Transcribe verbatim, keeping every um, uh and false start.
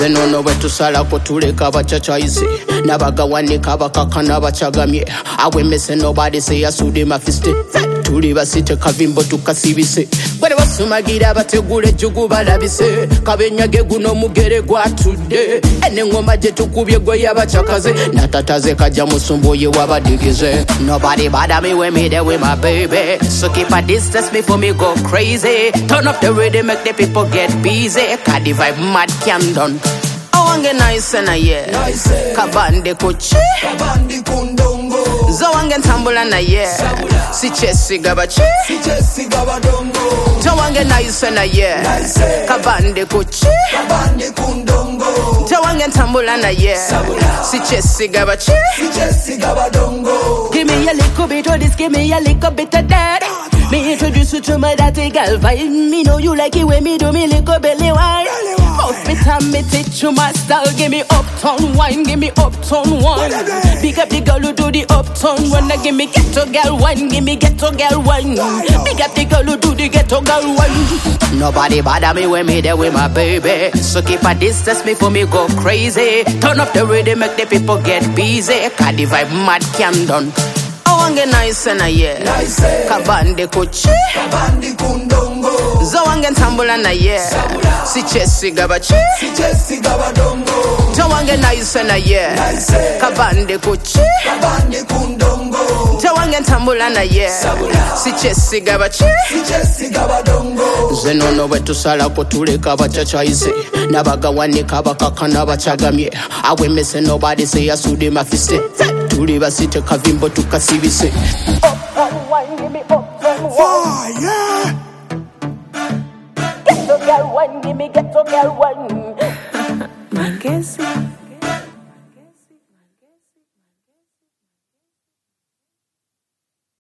Zenono wetusalako tuleka bachachaise nabagawanika bakakana bachagamye awemese nobody say asude mafiste tuli basite kavimbo tukasibise bale basumagira bategule jugu balabise kabenyage guno mugere gwatudde ene ngoma je tukubye gwe yabachakaze natataze kaja musumboye wabadigize nobody bother me when me there with my baby so keep a distance before me go crazy turn up the rhythm make the people get busy cause the vibe mad can done I wange nice and a yeah nice. Kabande kuchi kabandi kundongo zo wange tambula na yeah si chesi gabachi si chesi gabadongo zo wange nice and a yeah nice. Kabande kuchi kabandi kundongo zo wange tambula na yeah si chesi gabachi si chesi gabadongo give me a little bit of this give me a little bit of that me introduce you to my daddy girl vibe me know you like it when me do me little belly wine most me time me teach you my style give me uptown wine give me uptown wine pick up the girl who do the uptown one give me ghetto girl wine give me ghetto girl wine pick up the girl who do the ghetto girl wine nobody bother me when me there with my baby so keep a distance before me go crazy turn up the rhythm make the people get busy cause the vibe mad can done I wange nice and a yeah nice. Kabande kuchi kabandi kundongo zo wange tambula na yeah si chesi gabachi si chesi gabadongo zo wange nice and a yeah nice. Kabande kuchi kabandi kundongo zo wange tambula na yeah si chesi gabachi si chesi gabadongo zenono wetusalako tuleka bachachaise nabagawanika bakakana bachagamye awemese nobody say asude mafiste tuli basite kavimbo tukasibise uptown wine give me uptown wine fire ghetto girl wine give me ghetto girl wine Makesi